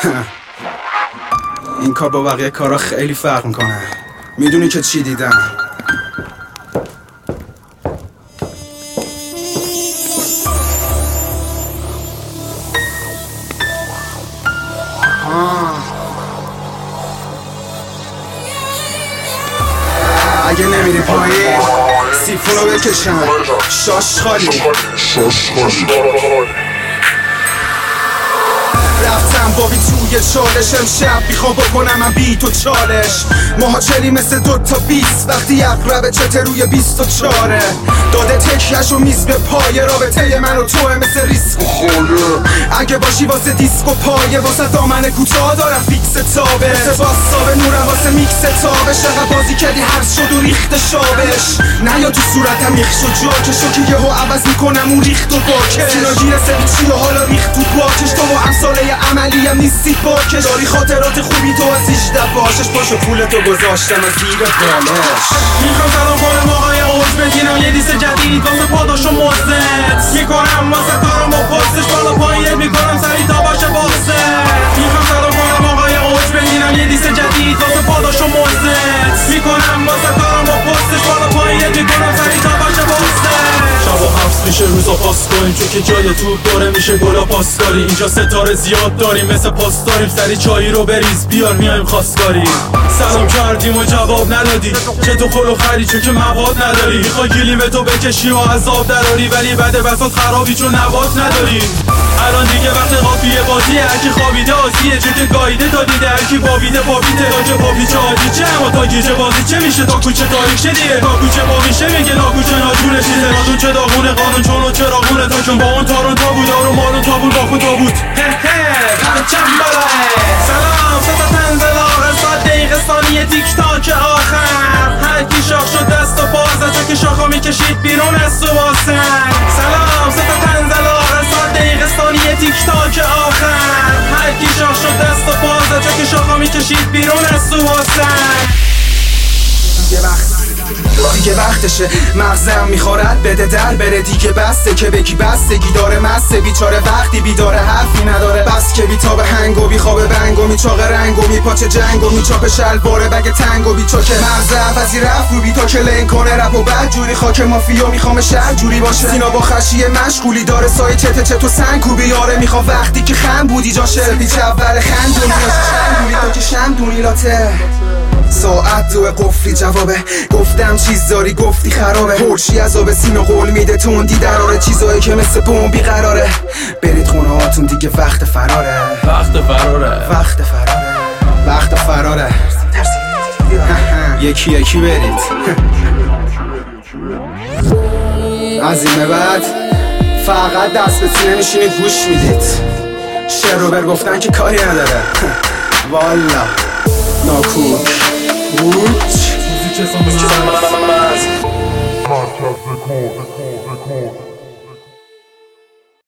این کار با بقیه کارا خیلی فرق میکنه. میدونی که چی دیدم؟ اگه نمیری پایین سیفونو بکشم. شاش خالی رفتم بابی توی چالش امشب میخوام بکنم من بی تو چالش. مهاجری مثل 2 تا 20 وقتی اقربه چته روی 24 داده تکیهشو میز به پای. رابطه من و توه مثل ریسک و خاله. اگه باشی واسه دیسک و پایه واسه دامن کوتاه دارم فیکس تابه. مثل باستابه نورم واسه میکس تابه. شقه بازی کردی حرس شد و ریخت شابش. نه یا تو صورتم میخ شد جاکشو که یهو عوض میکنم اون ریخت و باکش. سینا گیر سویچی و حالا ریخت تو باکش. تو و امثاله عملی هم نیستی باکش. داری خاطرات خوبی تو از 18 باشش. پاشو پولتو گذاشتم از زیر بالش. میخوام سلام کنم آقای اوج بگیرم یه دیس جدید واسه پاداش و مزدت. میکنم واسه کارم و پستش بالا پایین میکنم سریع تا باشه باسته. میخوام سلام کنم آقای اوج بگیرم یه دیس جدید واسه پاداش و مزدت. میکنم واسه کارم و پستش بالا پایین میکنم سریع تا باشه باسته. شب و حبس میشه روزا پاس کنیم چون که جای توپ داره میشه گلا پاس کاری. اینجا ستاره زیاد داریم مثل پاس داریم. سری چایی رو بریز بیار میایم خواستگاری. سلام کردیم و جواب ندادی چه تو خلو خری چون که مواد نداری. میخوای گیلیم تو بکشی و عذاب دراری ولی بعد بساط خرابی چون نبات نداری. الان دیگه وقت قافیه بازیه. هرکی خوابیده آزیه چون که گاییده تا دیده. هرکی بابیده بابیده تا که بابیچه آجیچه. اما تا گیجه بازی چه میشه تا کوچه تاریک شه دیگه. تا کوچه بامیشه میگه لاکوچه ناجونه شیده. نادون چه داغونه قانون چون چراغونه تا چون با اون تارون تا بود آروم مارون تا بود با خود تا بود. پرچم بالاه سلام ستا تنزلا رسات دقیقه ثانیه تیک تاک آخر. هرکی شاخ شد دست و پازه چون که شاخا میکشید بیرون از تو واسن. سلام ستا تنزلا رسات دقیقه ثانیه تیک تاک آخر. هرکی شاخ شد دست و پازه چون که شاخا میکشید بیرون از تو واسن. دیگه وقتشه مغزم میخورد بده در بره دیگه. بسته که بگی بستگی داره مسته بیچاره وقتی بیداره حرفی نداره. بس که بیتاب هنگ و بیخواب بنگ و میچاق رنگ و میپاچه جنگ و میچاپ شلواره بگ تنگ و بیچاکه. مغز عوضی رفت رو بی تا که لین کنه رپ و بد جوری خاک مافیا میخوام شهر جوری باشه. سینا با خشیه مشغولی داره سایه چت و سنگ کو بیاره. میخوام وقتی که خم بودی جاشه پیچ اول خندونی تا که شمدونی لاته. ساعت 2 قفلی جوابه گفتم چیز داری گفتی خرابه. هرچی عذاب سینو قول میده توندی دراره. چیزایی که مثل بمبی قراره. برید خونه هاتون دیگه وقت فراره. وقت فراره یکی یکی برید. از این به بعد فقط دست به سینه میشینید گوش میدید. شعر رو بر گفتن که کاری نداره. والا ناکوک Mark of the